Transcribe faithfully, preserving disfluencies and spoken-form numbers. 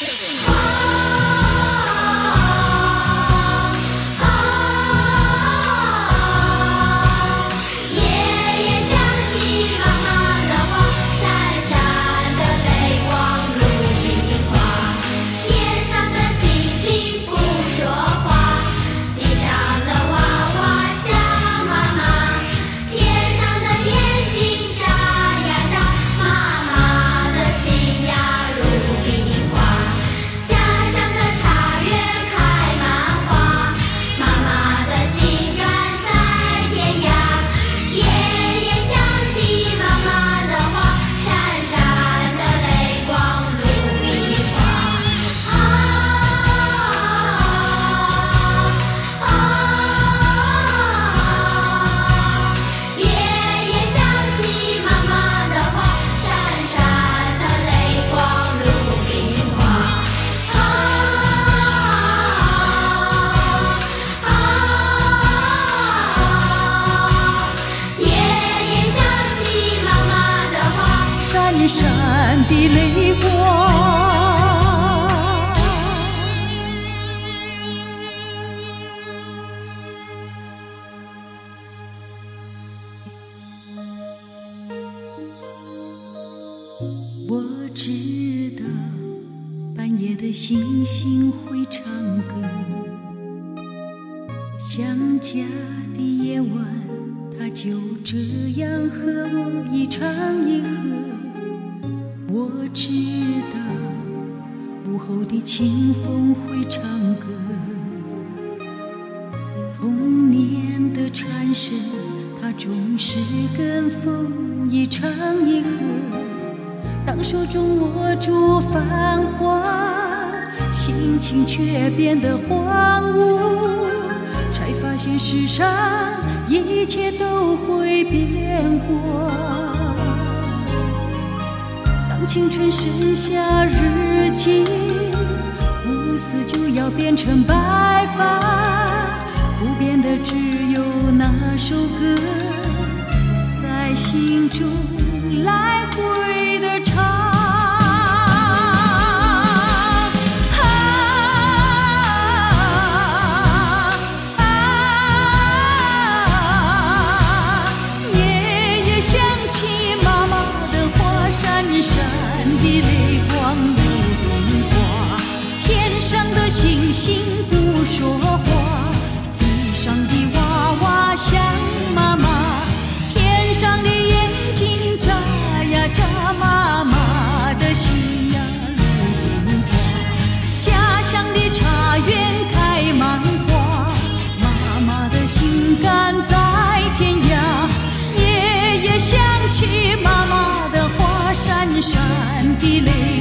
闪闪的泪光，我知道半夜的星星会唱歌，想家的夜晚，它就这样和我一唱一和。我知道午后的清风会唱歌，童年的蝉声，它总是跟风一唱一和。当手中握住繁华，心情却变得荒芜，才发现世上一切都会变过。当青春剩下日记，乌丝就要变成白发，不变的只有那首歌，在心中来回的唱。闪的泪光如冰花，天上的星星不说话，地上的娃娃想妈妈，天上的眼睛眨呀眨，妈妈的心呀如冰花，家乡的茶园开满花，妈妈的心肝在天涯，夜夜想起妈妈的话，闪闪的泪